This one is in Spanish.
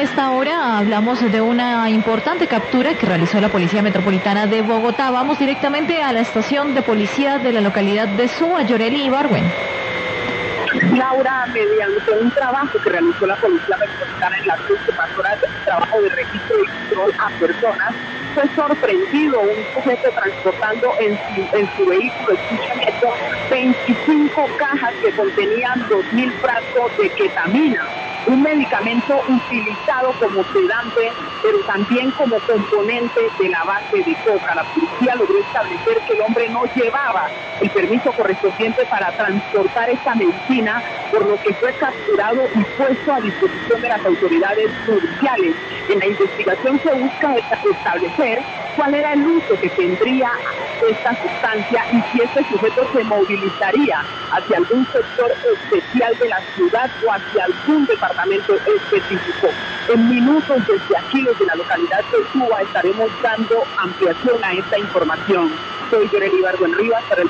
esta hora hablamos de una importante captura que realizó la Policía Metropolitana de Bogotá. Vamos directamente a la estación de policía de la localidad de Suba. Yoreli Ibargüen. Laura, mediante un trabajo que realizó la Policía Metropolitana en las últimas horas, trabajo de registro y control a personas, fue sorprendido un sujeto transportando en su vehículo, escuchen esto, 25 cajas que contenían 2.000 frascos de ketamina, un medicamento utilizado como sedante, pero también como componente de la base de coca. La policía logró establecer que el hombre no llevaba el permiso correspondiente para transportar esta medicina, por lo que fue capturado y puesto a disposición de las autoridades judiciales. En la investigación se busca establecer cuál era el uso que tendría esta sustancia y si este sujeto se movilizaría hacia algún sector especial de la ciudad o hacia algún departamento específico. En minutos desde aquí, desde la localidad de Suba, estaremos dando ampliación a esta información. Soy Yoreli Ibargüen Rivas para el